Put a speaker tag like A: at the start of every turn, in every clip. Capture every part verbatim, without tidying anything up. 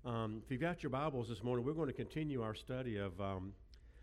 A: Um, if you've got your Bibles this morning, we're going to continue our study of, um,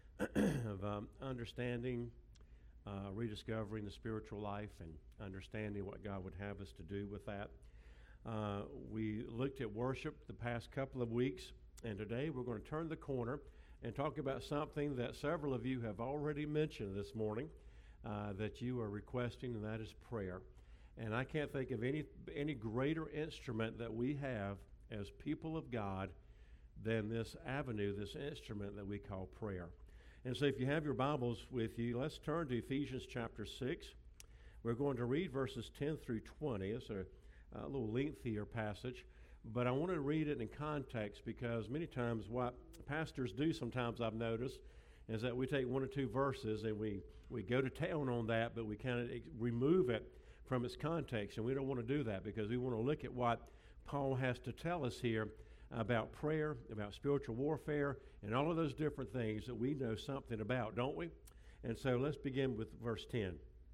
A: of um, understanding, uh, rediscovering the spiritual life, and understanding what God would have us to do with that. Uh, we looked at worship the past couple of weeks, and today we're going to turn the corner and talk about something that several of you have already mentioned this morning uh, that you are requesting, and that is prayer. And I can't think of any any greater instrument that we have as people of God than this avenue, this instrument that we call prayer. And so if you have your Bibles with you, let's turn to Ephesians chapter six. We're going to read verses ten through twenty. It's a, a little lengthier passage, but I want to read it in context because many times what pastors do sometimes I've noticed is that we take one or two verses and we, we go to town on that, but we kind of ex- remove it from its context, and we don't want to do that because we want to look at what Paul has to tell us here about prayer, about spiritual warfare, and all of those different things that we know something about, don't we? And so let's begin with verse ten.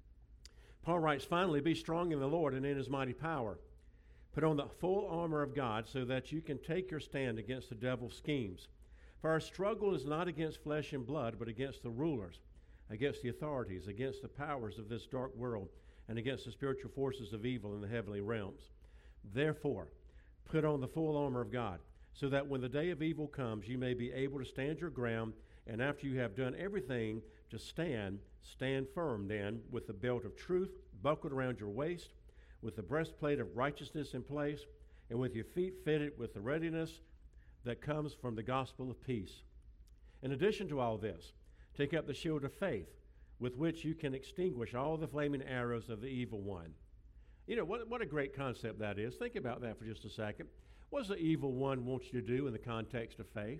A: Paul writes, "Finally, be strong in the Lord and in his mighty power. Put on the full armor of God so that you can take your stand against the devil's schemes. For our struggle is not against flesh and blood, but against the rulers, against the authorities, against the powers of this dark world, and against the spiritual forces of evil in the heavenly realms. Therefore, put on the full armor of God, so that when the day of evil comes, you may be able to stand your ground, and after you have done everything to stand, stand firm then, with the belt of truth buckled around your waist, with the breastplate of righteousness in place, and with your feet fitted with the readiness that comes from the gospel of peace. In addition to all this, take up the shield of faith, with which you can extinguish all the flaming arrows of the evil one." You know, what, what a great concept that is. Think about that for just a second. What does the evil one want you to do in the context of faith?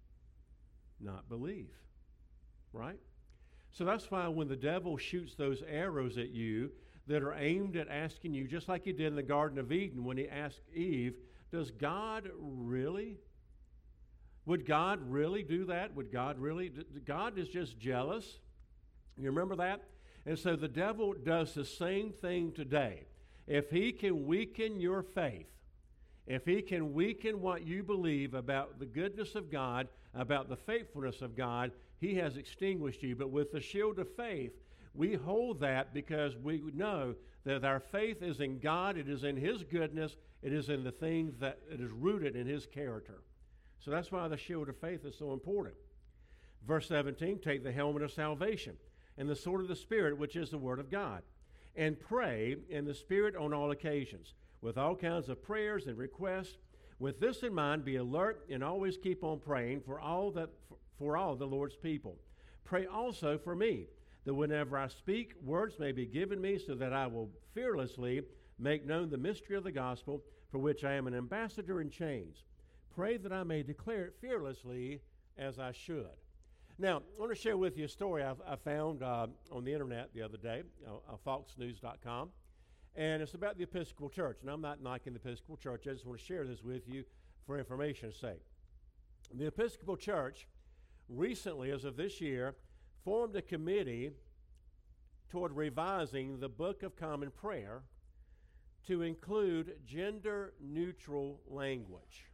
A: Not believe, right? So that's why when the devil shoots those arrows at you that are aimed at asking you, just like he did in the Garden of Eden when he asked Eve, does God really? Would God really do that? Would God really? God is just jealous. You remember that? And so the devil does the same thing today. If he can weaken your faith, if he can weaken what you believe about the goodness of God, about the faithfulness of God, he has extinguished you. But with the shield of faith, we hold that because we know that our faith is in God, it is in his goodness, it is in the things that it is rooted in his character. So that's why the shield of faith is so important. Verse seventeen, take the helmet of salvation and the sword of the Spirit, which is the word of God, and pray in the Spirit on all occasions, with all kinds of prayers and requests. With this in mind, be alert and always keep on praying for all that for all the Lord's people. Pray also for me, that whenever I speak, words may be given me, so that I will fearlessly make known the mystery of the gospel, for which I am an ambassador in chains. Pray that I may declare it fearlessly as I should. Now, I want to share with you a story I've, I found uh, on the internet the other day, uh, uh, fox news dot com, and it's about the Episcopal Church. And I'm not knocking the Episcopal Church. I just want to share this with you for information's sake. The Episcopal Church recently, as of this year, formed a committee toward revising the Book of Common Prayer to include gender-neutral language.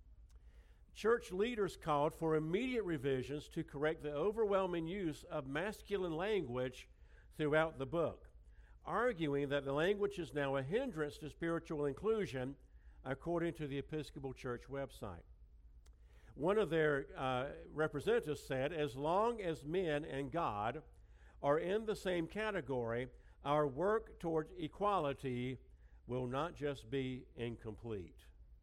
A: Church leaders called for immediate revisions to correct the overwhelming use of masculine language throughout the book, arguing that the language is now a hindrance to spiritual inclusion, according to the Episcopal Church website. One of their uh, representatives said, "As long as men and God are in the same category, our work towards equality will not just be incomplete."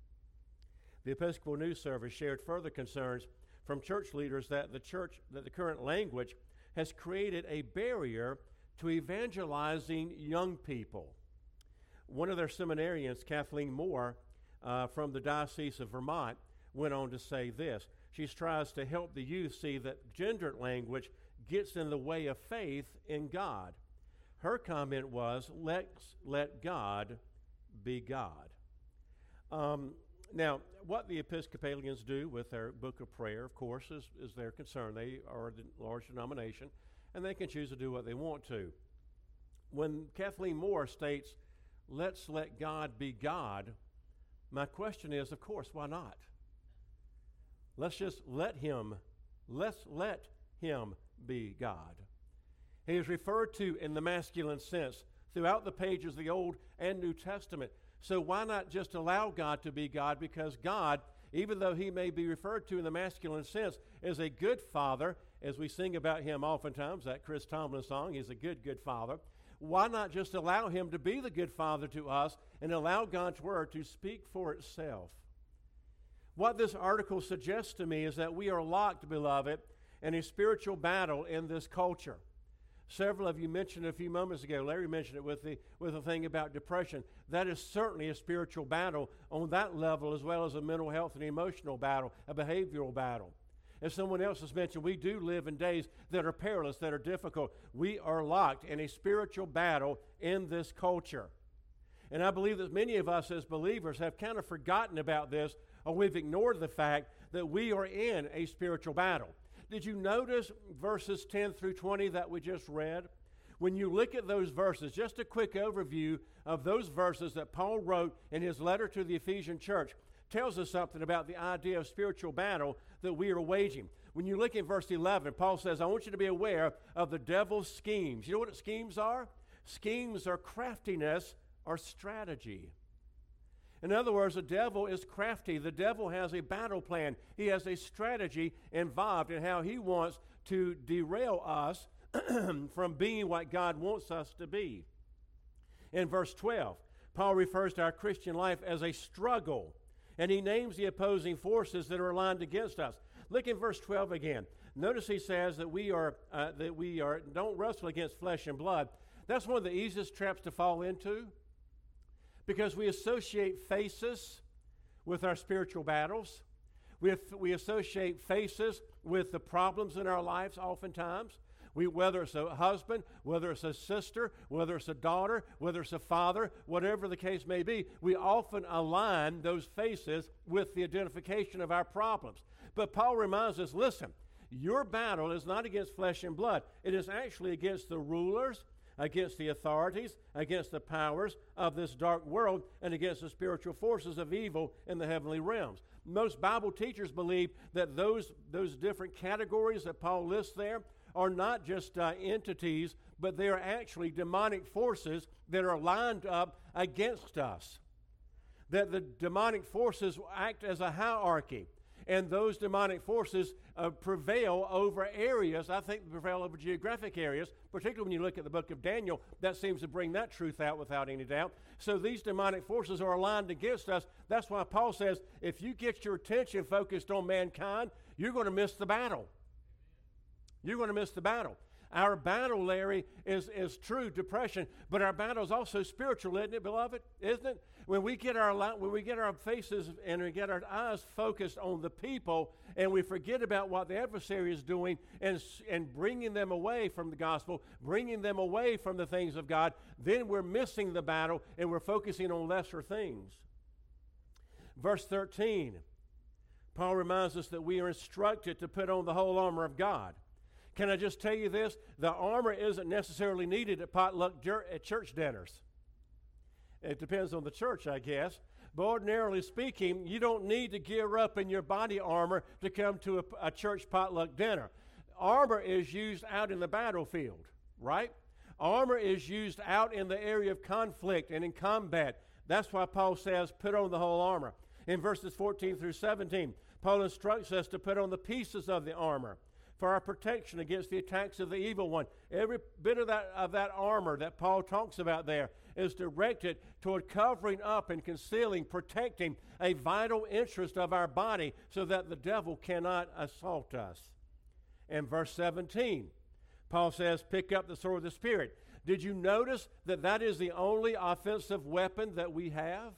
A: The Episcopal News Service shared further concerns from church leaders that the church, that the current language has created a barrier to evangelizing young people. One of their seminarians, Kathleen Moore, uh, from the Diocese of Vermont, went on to say this. She tries to help the youth see that gendered language gets in the way of faith in God. Her comment was, let's let God be God. Um, Now, what the Episcopalians do with their book of prayer, of course, is, is their concern. They are a large denomination, and they can choose to do what they want to. When Kathleen Moore states, let's let God be God, my question is, of course, why not? Let's just let him, let's let him be God. He is referred to in the masculine sense throughout the pages of the Old and New Testament. So why not just allow God to be God? Because God, even though he may be referred to in the masculine sense, is a good father, as we sing about him oftentimes, that Chris Tomlin song, he's a good, good father. Why not just allow him to be the good father to us and allow God's word to speak for itself? What this article suggests to me is that we are locked, beloved, in a spiritual battle in this culture. Several of you mentioned a few moments ago, Larry mentioned it with the, with the thing about depression. That is certainly a spiritual battle on that level, as well as a mental health and emotional battle, a behavioral battle. As someone else has mentioned, we do live in days that are perilous, that are difficult. We are locked in a spiritual battle in this culture. And I believe that many of us as believers have kind of forgotten about this, or we've ignored the fact that we are in a spiritual battle. Did you notice verses ten through twenty that we just read? When you look at those verses, just a quick overview of those verses that Paul wrote in his letter to the Ephesian church tells us something about the idea of spiritual battle that we are waging. When you look at verse eleven, Paul says, I want you to be aware of the devil's schemes. You know what schemes are? Schemes are craftiness or strategy. In other words, the devil is crafty. The devil has a battle plan. He has a strategy involved in how he wants to derail us from being what God wants us to be. In verse twelve, Paul refers to our Christian life as a struggle, and he names the opposing forces that are aligned against us. Look in verse twelve again. Notice he says that we are uh, that we are don't wrestle against flesh and blood. That's one of the easiest traps to fall into, because we associate faces with our spiritual battles. We, we associate faces with the problems in our lives oftentimes. We, whether it's a husband, whether it's a sister, whether it's a daughter, whether it's a father, whatever the case may be, we often align those faces with the identification of our problems. But Paul reminds us, listen, your battle is not against flesh and blood. It is actually against the rulers, against the authorities, against the powers of this dark world, and against the spiritual forces of evil in the heavenly realms. Most Bible teachers believe that those, those different categories that Paul lists there are not just uh, entities, but they are actually demonic forces that are lined up against us. That the demonic forces act as a hierarchy, and those demonic forces uh, prevail over areas. I think they prevail over geographic areas, particularly when you look at the book of Daniel. That seems to bring that truth out without any doubt. So these demonic forces are aligned against us. That's why Paul says, if you get your attention focused on mankind, you're going to miss the battle. You're going to miss the battle. Our battle, Larry, is, is true depression, but our battle is also spiritual, isn't it, beloved? Isn't it? When we get our when we get our faces and we get our eyes focused on the people, and we forget about what the adversary is doing and, and bringing them away from the gospel, bringing them away from the things of God, then we're missing the battle and we're focusing on lesser things. Verse thirteen, Paul reminds us that we are instructed to put on the whole armor of God. Can I just tell you this? The armor isn't necessarily needed at potluck jer- at church dinners. It depends on the church, I guess. But ordinarily speaking, you don't need to gear up in your body armor to come to a, a church potluck dinner. Armor is used out in the battlefield, right? Armor is used out in the area of conflict and in combat. That's why Paul says, put on the whole armor. In verses fourteen through seventeen, Paul instructs us to put on the pieces of the armor for our protection against the attacks of the evil one. Every bit of that, of that armor that Paul talks about there is directed toward covering up and concealing, protecting a vital interest of our body so that the devil cannot assault us. In verse seventeen, Paul says, pick up the sword of the Spirit. Did you notice that that is the only offensive weapon that we have?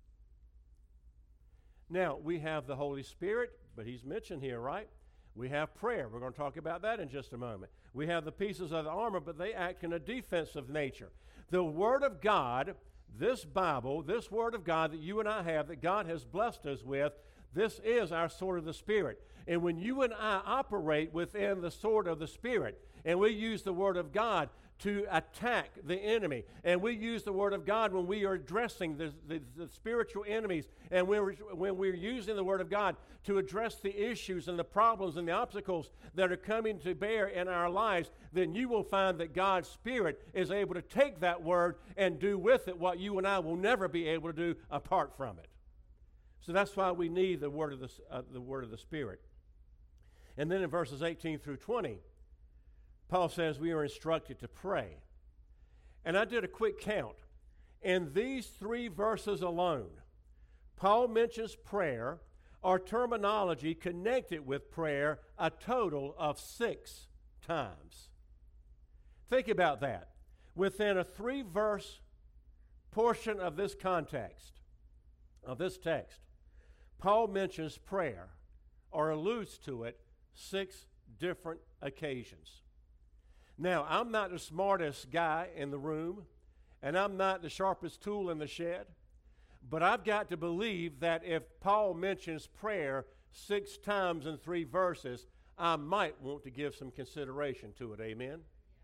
A: Now, we have the Holy Spirit, but he's mentioned here, right? We have prayer. We're going to talk about that in just a moment. We have the pieces of the armor, but they act in a defensive nature. The Word of God, this Bible, this Word of God that you and I have, that God has blessed us with, this is our sword of the Spirit. And when you and I operate within the sword of the Spirit, and we use the Word of God to attack the enemy. And we use the Word of God when we are addressing the, the, the spiritual enemies, and when we're, when we're using the Word of God to address the issues and the problems and the obstacles that are coming to bear in our lives, then you will find that God's Spirit is able to take that Word and do with it what you and I will never be able to do apart from it. So that's why we need the Word of the, uh, the Word of the Spirit. And then in verses eighteen through twenty, Paul says we are instructed to pray. And I did a quick count. In these three verses alone, Paul mentions prayer or terminology connected with prayer a total of six times. Think about that. Within a three-verse portion of this context, of this text, Paul mentions prayer or alludes to it six different occasions. Now, I'm not the smartest guy in the room, and I'm not the sharpest tool in the shed, but I've got to believe that if Paul mentions prayer six times in three verses, I might want to give some consideration to it. Amen?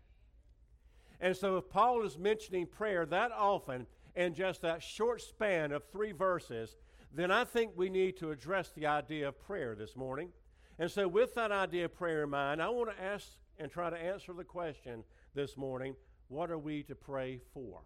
A: And so if Paul is mentioning prayer that often in just that short span of three verses, then I think we need to address the idea of prayer this morning. And so with that idea of prayer in mind, I want to ask and try to answer the question this morning, what are we to pray for?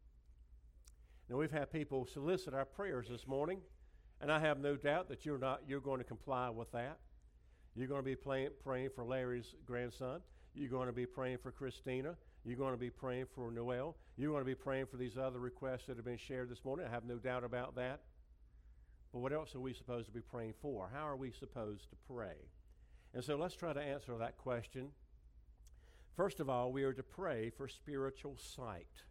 A: Now, we've had people solicit our prayers this morning, and I have no doubt that you're not you're going to comply with that. You're going to be playing, praying for Larry's grandson. You're going to be praying for Christina. You're going to be praying for Noel. You're going to be praying for these other requests that have been shared this morning. I have no doubt about that. But what else are we supposed to be praying for? How are we supposed to pray? And so let's try to answer that question. First of all, we are to pray for spiritual sight.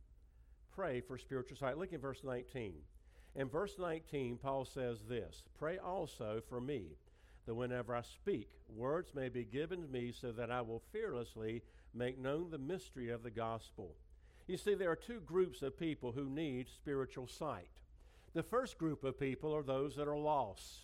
A: Pray for spiritual sight. Look at verse nineteen. In verse nineteen, Paul says this, "Pray also for me, that whenever I speak, words may be given to me so that I will fearlessly make known the mystery of the gospel." You see, there are two groups of people who need spiritual sight. The first group of people are those that are lost.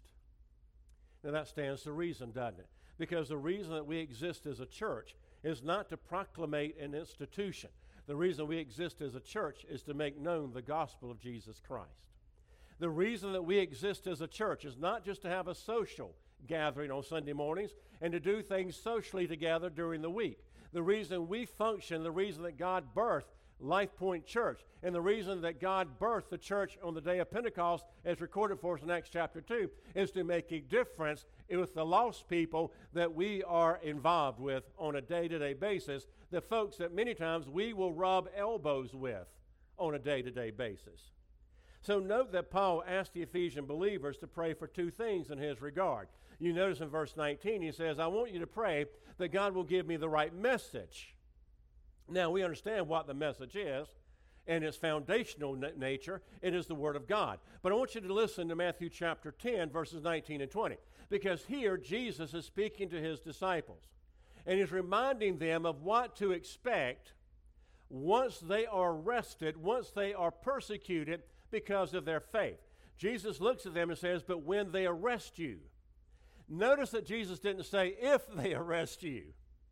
A: Now that stands to reason, doesn't it? Because the reason that we exist as a church is not to proclamate an institution. The reason we exist as a church is to make known the gospel of Jesus Christ. The reason that we exist as a church is not just to have a social gathering on Sunday mornings and to do things socially together during the week. The reason we function, the reason that God birthed Life Point Church, and the reason that God birthed the church on the day of Pentecost, as recorded for us in Acts chapter two, is to make a difference with the lost people that we are involved with on a day-to-day basis, the folks that many times we will rub elbows with on a day-to-day basis. So note that Paul asked the Ephesian believers to pray for two things in his regard. You notice in verse nineteen, he says, "I want you to pray that God will give me the right message." Now, we understand what the message is and its foundational na- nature. It is the Word of God. But I want you to listen to Matthew chapter ten, verses nineteen and twenty, because here Jesus is speaking to his disciples, and he's reminding them of what to expect once they are arrested, once they are persecuted because of their faith. Jesus looks at them and says, "But when they arrest you." Notice that Jesus didn't say, "if they arrest you,"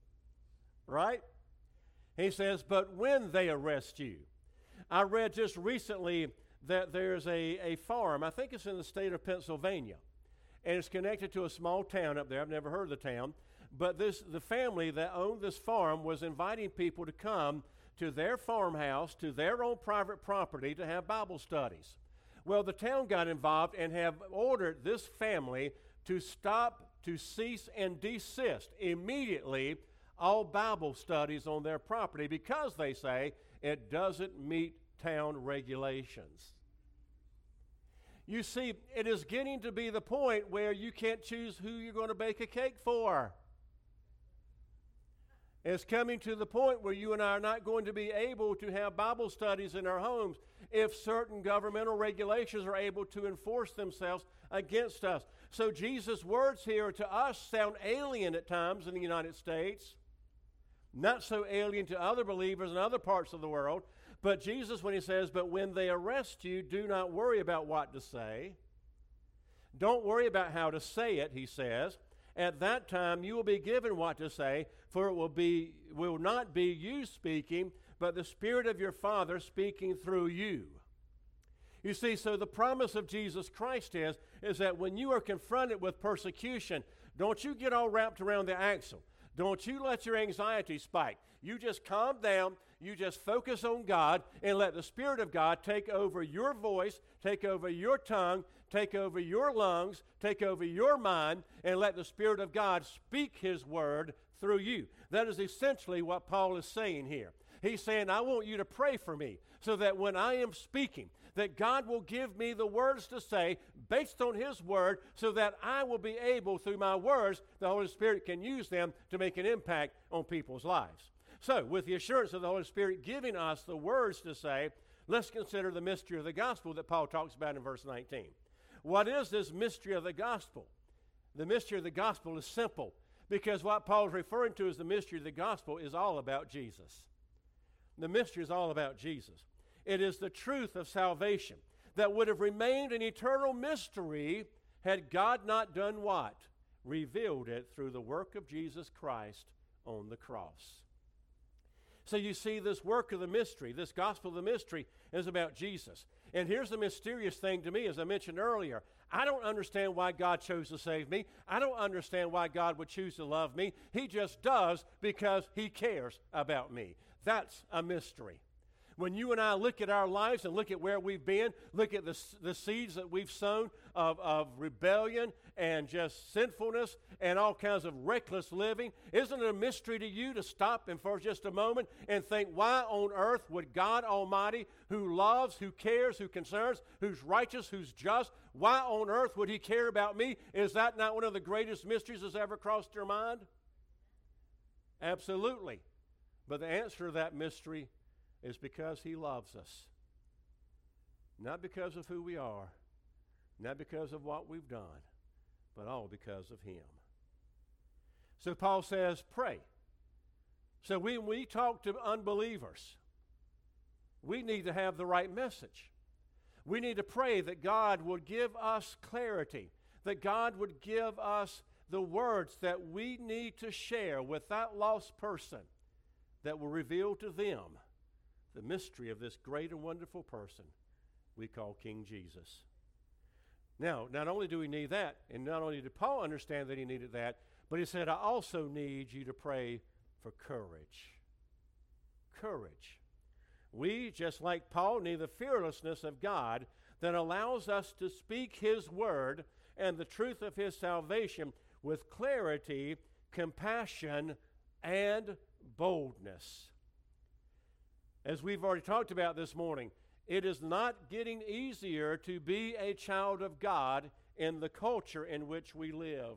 A: right? He says, "but when they arrest you." I read just recently that there's a, a farm, I think it's in the state of Pennsylvania, and it's connected to a small town up there. I've never heard of the town, but this the family that owned this farm was inviting people to come to their farmhouse, to their own private property, to have Bible studies. Well, the town got involved and have ordered this family to stop, to cease, and desist immediately all Bible studies on their property because they say it doesn't meet town regulations. You see, it is getting to be the point where you can't choose who you're going to bake a cake for. It's coming to the point where you and I are not going to be able to have Bible studies in our homes if certain governmental regulations are able to enforce themselves against us. So Jesus' words here to us sound alien at times in the United States, not so alien to other believers in other parts of the world. But Jesus, when he says, "but when they arrest you, do not worry about what to say." Don't worry about how to say it, he says. At that time you will be given what to say, for it will be will not be you speaking, but the Spirit of your Father speaking through you. You see, so the promise of Jesus Christ is, is that when you are confronted with persecution, don't you get all wrapped around the axle. Don't you let your anxiety spike. You just calm down, you just focus on God, and let the Spirit of God take over your voice, take over your tongue, take over your lungs, take over your mind, and let the Spirit of God speak His word through you. That is essentially what Paul is saying here. He's saying, I want you to pray for me so that when I am speaking, that God will give me the words to say based on His word so that I will be able, through my words, the Holy Spirit can use them to make an impact on people's lives. So, with the assurance of the Holy Spirit giving us the words to say, let's consider the mystery of the gospel that Paul talks about in verse nineteen. What is this mystery of the gospel? The mystery of the gospel is simple, because what Paul is referring to as the mystery of the gospel is all about Jesus. The mystery is all about Jesus. It is the truth of salvation that would have remained an eternal mystery had God not done what? Revealed it through the work of Jesus Christ on the cross. So you see, this work of the mystery, this gospel of the mystery, is about Jesus. And here's the mysterious thing to me, as I mentioned earlier. I don't understand why God chose to save me. I don't understand why God would choose to love me. He just does because He cares about me. That's a mystery. When you and I look at our lives and look at where we've been, look at the, the seeds that we've sown of, of rebellion and just sinfulness and all kinds of reckless living, isn't it a mystery to you to stop and for just a moment and think, why on earth would God Almighty, who loves, who cares, who concerns, who's righteous, who's just, why on earth would He care about me? Is that not one of the greatest mysteries that's ever crossed your mind? Absolutely. But the answer to that mystery is because He loves us. Not because of who we are, not because of what we've done, but all because of Him. So Paul says, pray. So when we talk to unbelievers, we need to have the right message. We need to pray that God would give us clarity, that God would give us the words that we need to share with that lost person that will reveal to them the mystery of this great and wonderful person we call King Jesus. Now, not only do we need that, and not only did Paul understand that he needed that, but he said, I also need you to pray for courage. Courage. We, just like Paul, need the fearlessness of God that allows us to speak His word and the truth of His salvation with clarity, compassion, and boldness. As we've already talked about this morning, it is not getting easier to be a child of God in the culture in which we live.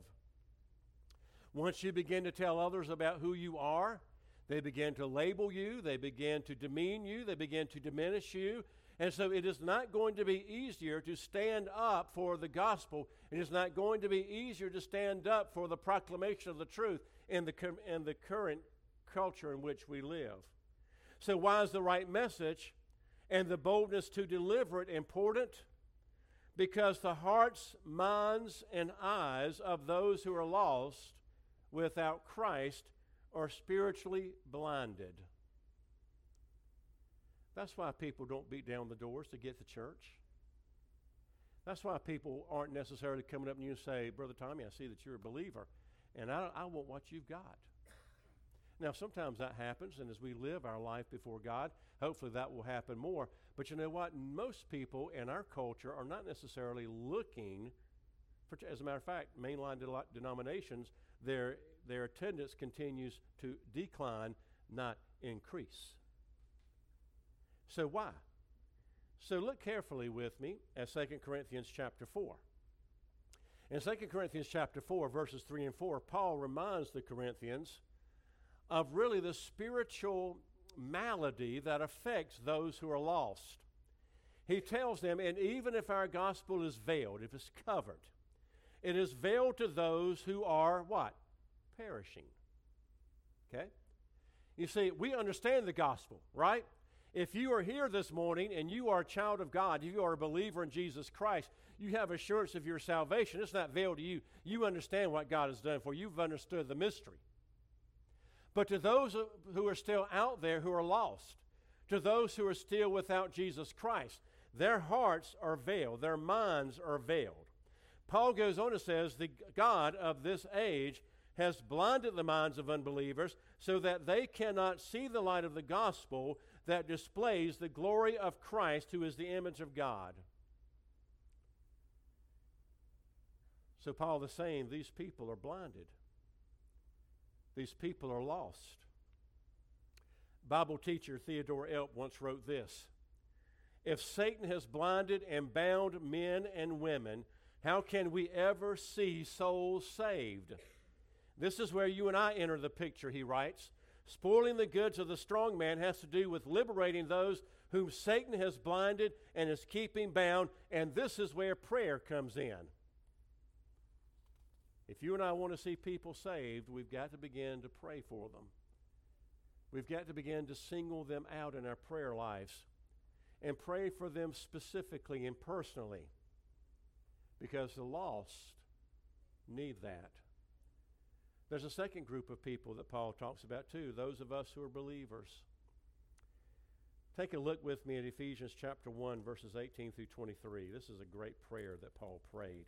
A: Once you begin to tell others about who you are, they begin to label you, they begin to demean you, they begin to diminish you. And so it is not going to be easier to stand up for the gospel. It is not going to be easier to stand up for the proclamation of the truth in the, com- in the current culture in which we live. So why is the right message and the boldness to deliver it important? Because the hearts, minds, and eyes of those who are lost without Christ are spiritually blinded. That's why people don't beat down the doors to get to church. That's why people aren't necessarily coming up to you and say, Brother Tommy, I see that you're a believer, and I, I want what you've got. Now, sometimes that happens, and as we live our life before God, hopefully that will happen more. But you know what? Most people in our culture are not necessarily looking for, as a matter of fact, mainline de- denominations, their, their attendance continues to decline, not increase. So why? So look carefully with me at Second Corinthians chapter four. In Second Corinthians chapter four, verses three and four, Paul reminds the Corinthians of really the spiritual malady that affects those who are lost. He tells them, and even if our gospel is veiled, if it's covered, it is veiled to those who are what? Perishing. Okay? You see, we understand the gospel, right? If you are here this morning and you are a child of God, you are a believer in Jesus Christ, you have assurance of your salvation. It's not veiled to you. You understand what God has done for you. You've understood the mystery. But to those who are still out there who are lost, to those who are still without Jesus Christ, their hearts are veiled. Their minds are veiled. Paul goes on and says, the God of this age has blinded the minds of unbelievers so that they cannot see the light of the gospel that displays the glory of Christ, who is the image of God. So Paul is saying these people are blinded. These people are lost. Bible teacher Theodore Elp once wrote this: if Satan has blinded and bound men and women, how can we ever see souls saved? This is where you and I enter the picture, he writes. Spoiling the goods of the strong man has to do with liberating those whom Satan has blinded and is keeping bound, and this is where prayer comes in. If you and I want to see people saved, we've got to begin to pray for them. We've got to begin to single them out in our prayer lives and pray for them specifically and personally, because the lost need that. There's a second group of people that Paul talks about too, those of us who are believers. Take a look with me at Ephesians chapter one, verses eighteen through twenty-three. This is a great prayer that Paul prayed.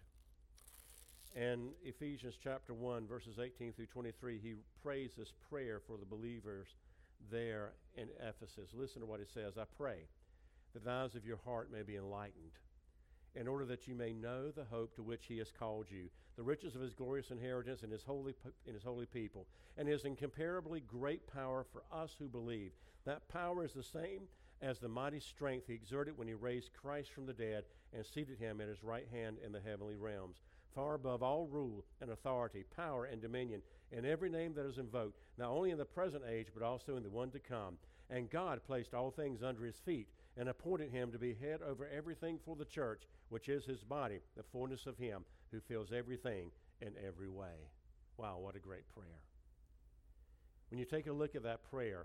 A: And Ephesians chapter one, verses eighteen through twenty-three, he prays this prayer for the believers there in Ephesus. Listen to what it says. I pray that the eyes of your heart may be enlightened, in order that you may know the hope to which he has called you, the riches of his glorious inheritance in his holy in his holy people, and his incomparably great power for us who believe. That power is the same as the mighty strength he exerted when he raised Christ from the dead and seated him at his right hand in the heavenly realms, far above all rule and authority, power and dominion, and every name that is invoked, not only in the present age, but also in the one to come. And God placed all things under his feet, and appointed him to be head over everything for the church, which is his body, the fullness of him who fills everything in every way. Wow, what a great prayer. When you take a look at that prayer,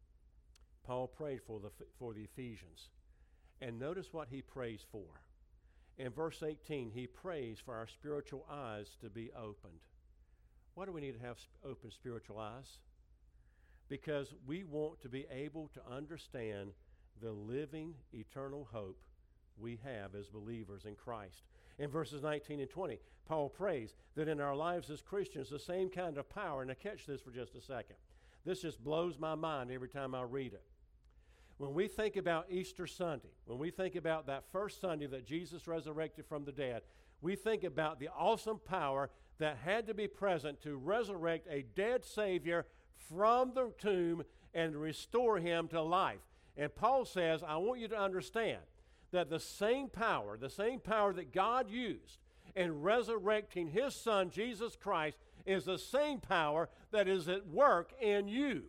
A: Paul prayed for the, for the Ephesians. And notice what he prays for. In verse eighteen, he prays for our spiritual eyes to be opened. Why do we need to have sp- open spiritual eyes? Because we want to be able to understand the living, eternal hope we have as believers in Christ. In verses nineteen and twenty, Paul prays that in our lives as Christians, the same kind of power, and now catch this for just a second. This just blows my mind every time I read it. When we think about Easter Sunday, when we think about that first Sunday that Jesus resurrected from the dead, we think about the awesome power that had to be present to resurrect a dead Savior from the tomb and restore him to life. And Paul says, I want you to understand that the same power, the same power that God used in resurrecting his Son, Jesus Christ, is the same power that is at work in you.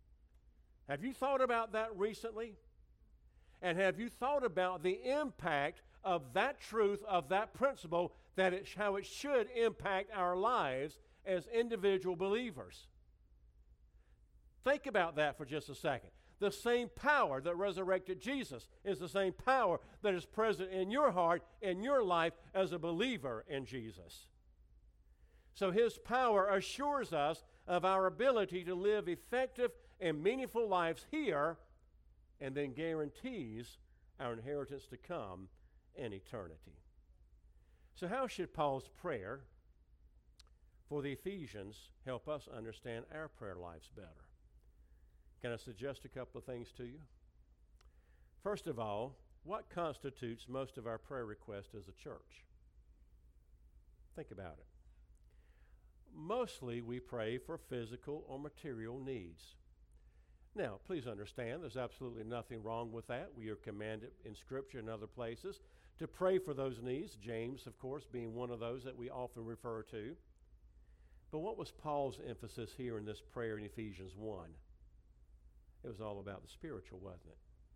A: Have you thought about that recently? And have you thought about the impact of that truth, of that principle, that it's how it should impact our lives as individual believers? Think about that for just a second. The same power that resurrected Jesus is the same power that is present in your heart, in your life as a believer in Jesus. So his power assures us of our ability to live effective and meaningful lives here, and then guarantees our inheritance to come in eternity. So how should Paul's prayer for the Ephesians help us understand our prayer lives better? Can I suggest a couple of things to you? First of all, what constitutes most of our prayer requests as a church? Think about it. Mostly we pray for physical or material needs. Now, please understand, there's absolutely nothing wrong with that. We are commanded in Scripture and other places to pray for those needs, James, of course, being one of those that we often refer to. But what was Paul's emphasis here in this prayer in Ephesians one? It was all about the spiritual, wasn't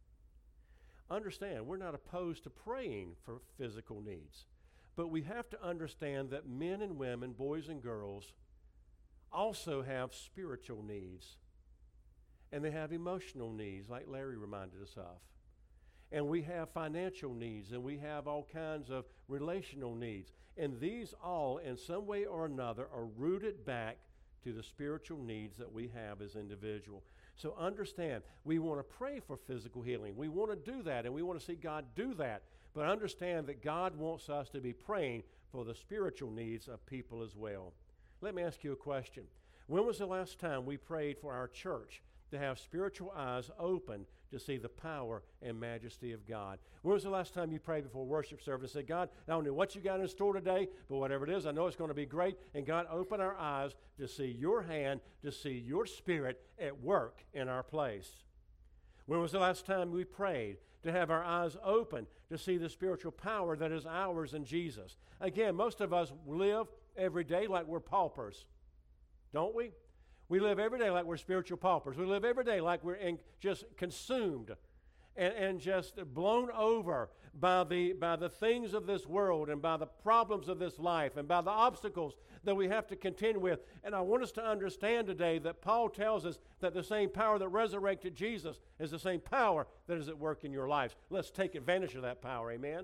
A: it? Understand, we're not opposed to praying for physical needs, but we have to understand that men and women, boys and girls, also have spiritual needs. And they have emotional needs, like Larry reminded us of. And we have financial needs, and we have all kinds of relational needs. And these all, in some way or another, are rooted back to the spiritual needs that we have as individuals. So understand, we want to pray for physical healing. We want to do that, and we want to see God do that. But understand that God wants us to be praying for the spiritual needs of people as well. Let me ask you a question. When was the last time we prayed for our church to have spiritual eyes open to see the power and majesty of God? When was the last time you prayed before worship service and said, God, I don't know what you got in store today, but whatever it is, I know it's going to be great. And God, open our eyes to see your hand, to see your spirit at work in our place. When was the last time we prayed to have our eyes open to see the spiritual power that is ours in Jesus? Again, most of us live every day like we're paupers, don't we? We live every day like we're spiritual paupers. We live every day like we're in, just consumed and, and just blown over by the, by the things of this world and by the problems of this life and by the obstacles that we have to contend with. And I want us to understand today that Paul tells us that the same power that resurrected Jesus is the same power that is at work in your lives. Let's take advantage of that power, amen?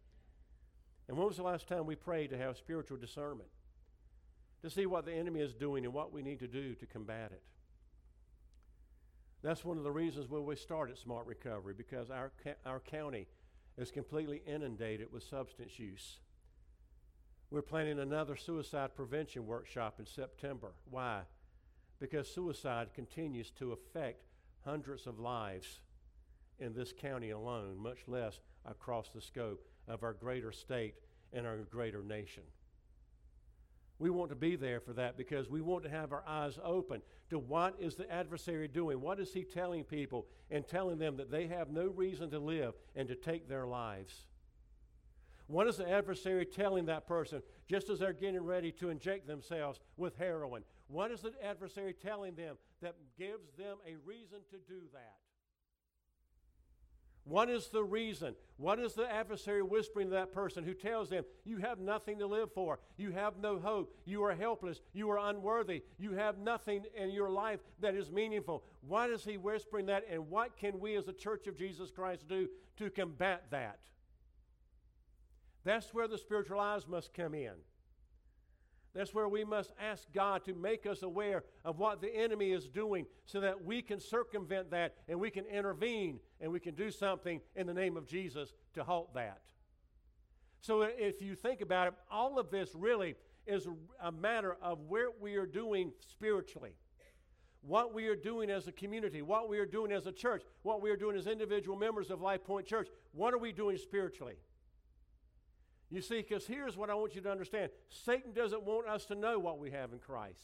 A: And when was the last time we prayed to have spiritual discernment? To see what the enemy is doing and what we need to do to combat it. That's one of the reasons why we started Smart Recovery, because our, ca- our county is completely inundated with substance use. We're planning another suicide prevention workshop in September. Why? Because suicide continues to affect hundreds of lives in this county alone, much less across the scope of our greater state and our greater nation. We want to be there for that because we want to have our eyes open to what is the adversary doing. What is he telling people and telling them that they have no reason to live and to take their lives? What is the adversary telling that person just as they're getting ready to inject themselves with heroin? What is the adversary telling them that gives them a reason to do that? What is the reason? What is the adversary whispering to that person who tells them, you have nothing to live for, you have no hope, you are helpless, you are unworthy, you have nothing in your life that is meaningful? Why is he whispering that, and what can we as a Church of Jesus Christ do to combat that? That's where the spiritual eyes must come in. That's where we must ask God to make us aware of what the enemy is doing so that we can circumvent that and we can intervene and we can do something in the name of Jesus to halt that. So if you think about it, all of this really is a matter of where we are doing spiritually. What we are doing as a community, what we are doing as a church, what we are doing as individual members of Life Point Church. What are we doing spiritually? You see, because here's what I want you to understand. Satan doesn't want us to know what we have in Christ.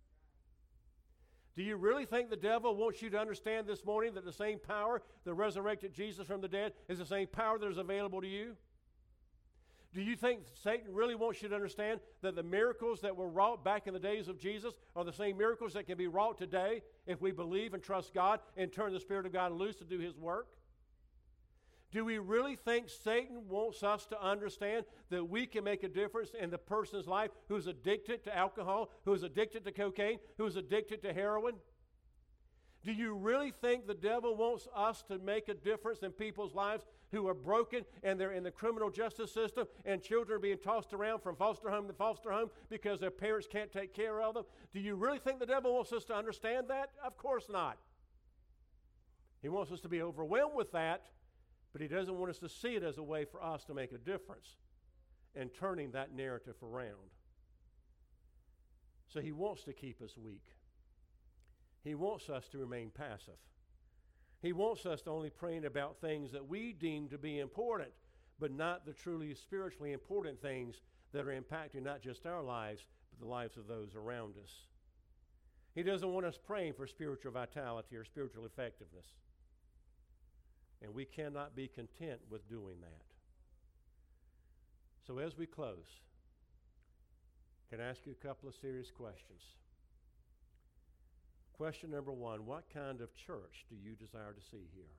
A: Do you really think the devil wants you to understand this morning that the same power that resurrected Jesus from the dead is the same power that is available to you? Do you think Satan really wants you to understand that the miracles that were wrought back in the days of Jesus are the same miracles that can be wrought today if we believe and trust God and turn the Spirit of God loose to do His work? Do we really think Satan wants us to understand that we can make a difference in the person's life who's addicted to alcohol, who's addicted to cocaine, who's addicted to heroin? Do you really think the devil wants us to make a difference in people's lives who are broken and they're in the criminal justice system and children are being tossed around from foster home to foster home because their parents can't take care of them? Do you really think the devil wants us to understand that? Of course not. He wants us to be overwhelmed with that. But he doesn't want us to see it as a way for us to make a difference in turning that narrative around. So he wants to keep us weak. He wants us to remain passive. He wants us to only praying about things that we deem to be important, but not the truly spiritually important things that are impacting not just our lives, but the lives of those around us. He doesn't want us praying for spiritual vitality or spiritual effectiveness. And we cannot be content with doing that. So as we close, can I ask you a couple of serious questions? Question number one, what kind of church do you desire to see here?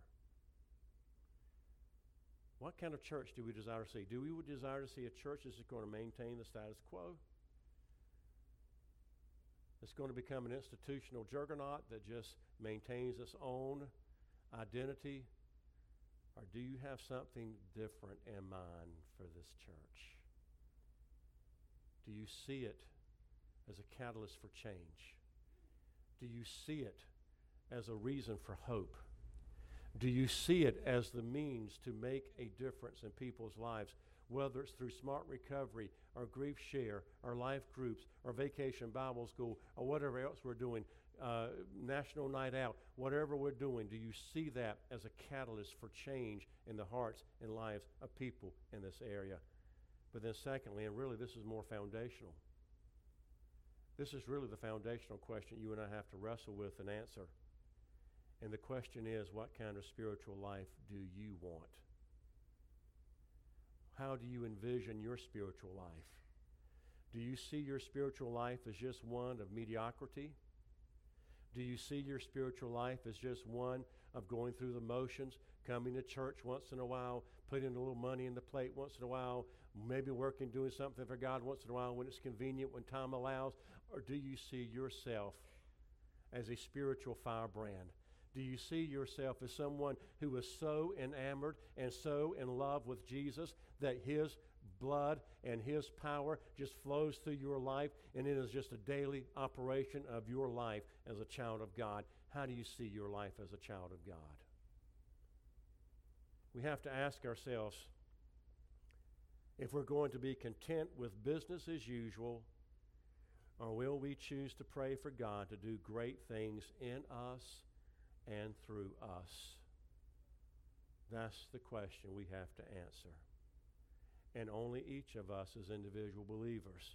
A: What kind of church do we desire to see? Do we desire to see a church that's going to maintain the status quo? It's going to become an institutional juggernaut that just maintains its own identity? Or do you have something different in mind for this church? Do you see it as a catalyst for change? Do you see it as a reason for hope? Do you see it as the means to make a difference in people's lives, whether it's through Smart Recovery or Grief Share or life groups or Vacation Bible School or whatever else we're doing, uh, National Night Out, whatever we're doing? Do you see that as a catalyst for change in the hearts and lives of people in this area? But then secondly, and really this is more foundational, this is really the foundational question you and I have to wrestle with and answer. And the question is, what kind of spiritual life do you want? How do you envision your spiritual life? Do you see your spiritual life as just one of mediocrity? Do you see your spiritual life as just one of going through the motions, coming to church once in a while, putting a little money in the plate once in a while, maybe working, doing something for God once in a while when it's convenient, when time allows? Or do you see yourself as a spiritual firebrand? Do you see yourself as someone who is so enamored and so in love with Jesus that his blood and his power just flows through your life, and it is just a daily operation of your life as a child of God? How do you see your life as a child of God? We have to ask ourselves if we're going to be content with business as usual, or will we choose to pray for God to do great things in us and through us? That's the question we have to answer. And only each of us as individual believers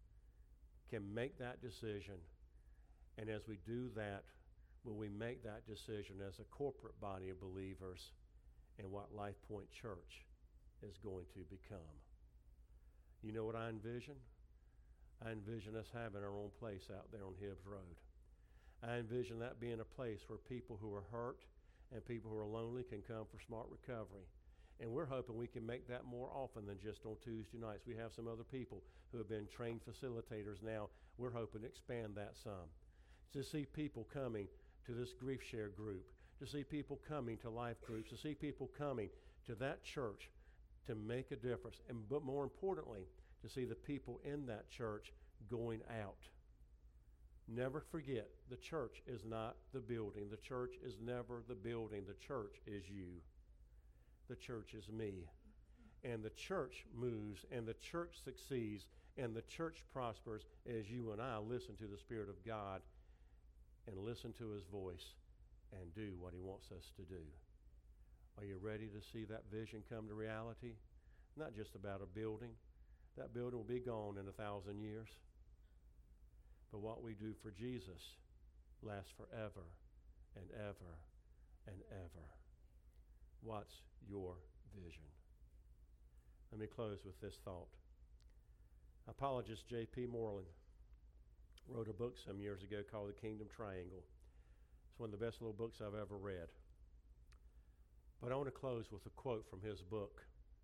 A: can make that decision. And as we do that, will we make that decision as a corporate body of believers in what Life Point Church is going to become? You know what I envision? I envision us having our own place out there on Hibbs Road. I envision that being a place where people who are hurt and people who are lonely can come for Smart Recovery. And we're hoping we can make that more often than just on Tuesday nights. We have some other people who have been trained facilitators now. We're hoping to expand that some. To see people coming to this Grief Share group, to see people coming to life groups, to see people coming to that church to make a difference. And but more importantly, to see the people in that church going out. Never forget, the church is not the building. The church is never the building. The church is you. The church is me. And the church moves, and the church succeeds, and the church prospers as you and I listen to the Spirit of God and listen to his voice and do what he wants us to do. Are you ready to see that vision come to reality? Not just about a building. That building will be gone in a thousand years. But what we do for Jesus lasts forever and ever and ever. What's your vision? Let me close with this thought. Apologist J P Moreland wrote a book some years ago called The Kingdom Triangle. It's one of the best little books I've ever read. But I want to close with a quote from his book.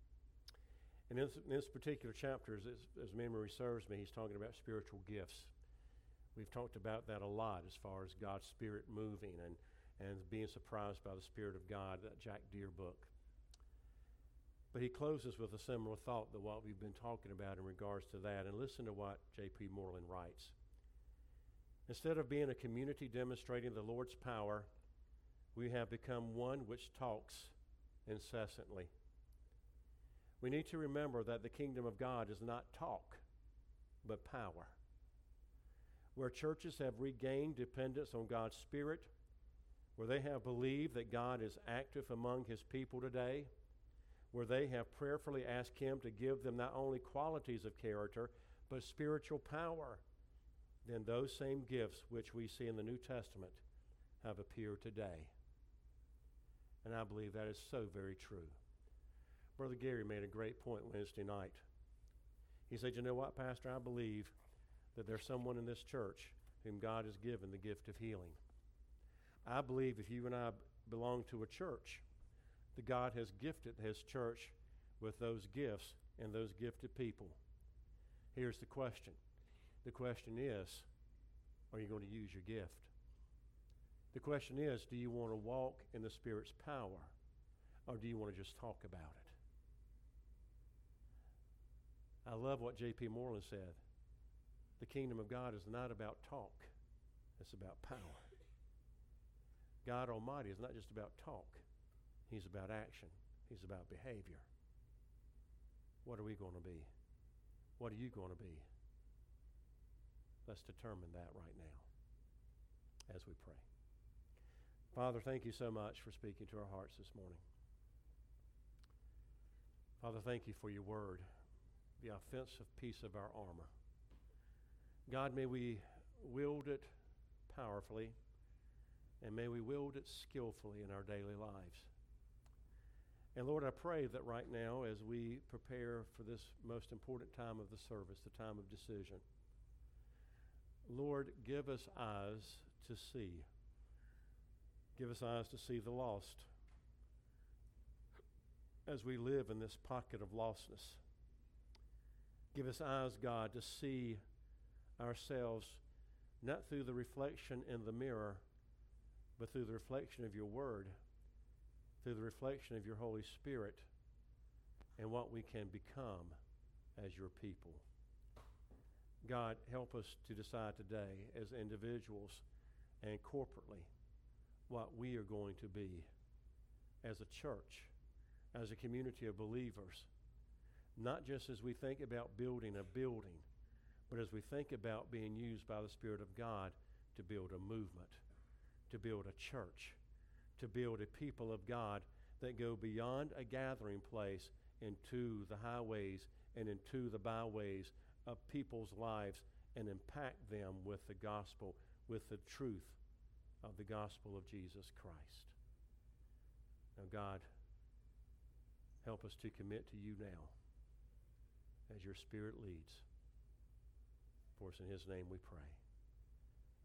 A: And in this, in this particular chapter, as, as memory serves me, he's talking about spiritual gifts. We've talked about that a lot as far as God's Spirit moving and, and being surprised by the Spirit of God, that Jack Deere book. But he closes with a similar thought to what we've been talking about in regards to that. And listen to what J P Moreland writes. Instead of being a community demonstrating the Lord's power, we have become one which talks incessantly. We need to remember that the kingdom of God is not talk, but power. Where churches have regained dependence on God's Spirit, where they have believed that God is active among his people today, where they have prayerfully asked him to give them not only qualities of character, but spiritual power, then those same gifts which we see in the New Testament have appeared today. And I believe that is so very true. Brother Gary made a great point Wednesday night. He said, you know what, Pastor, I believe that there's someone in this church whom God has given the gift of healing. I believe if you and I belong to a church, that God has gifted his church with those gifts and those gifted people. Here's the question. The question is, Or are you going to use your gift? The question is, do you want to walk in the Spirit's power, or do you want to just talk about it? I love what J P Moreland said. The kingdom of God is not about talk. It's about power. God Almighty is not just about talk. He's about action. He's about behavior. What are we going to be? What are you going to be? Let's determine that right now as we pray. Father, thank you so much for speaking to our hearts this morning. Father, thank you for your word, the offensive piece of our armor. God, may we wield it powerfully, and may we wield it skillfully in our daily lives. And Lord, I pray that right now, as we prepare for this most important time of the service, the time of decision, Lord, give us eyes to see. Give us eyes to see the lost as we live in this pocket of lostness. Give us eyes, God, to see ourselves not through the reflection in the mirror, but through the reflection of your word, through the reflection of your Holy Spirit, and what we can become as your people. God, help us to decide today as individuals and corporately what we are going to be as a church, as a community of believers, not just as we think about building a building, but as we think about being used by the Spirit of God to build a movement, to build a church, to build a people of God that go beyond a gathering place into the highways and into the byways of people's lives and impact them with the gospel, with the truth of the gospel of Jesus Christ. Now, God, help us to commit to you now as your Spirit leads. For us in his name we pray.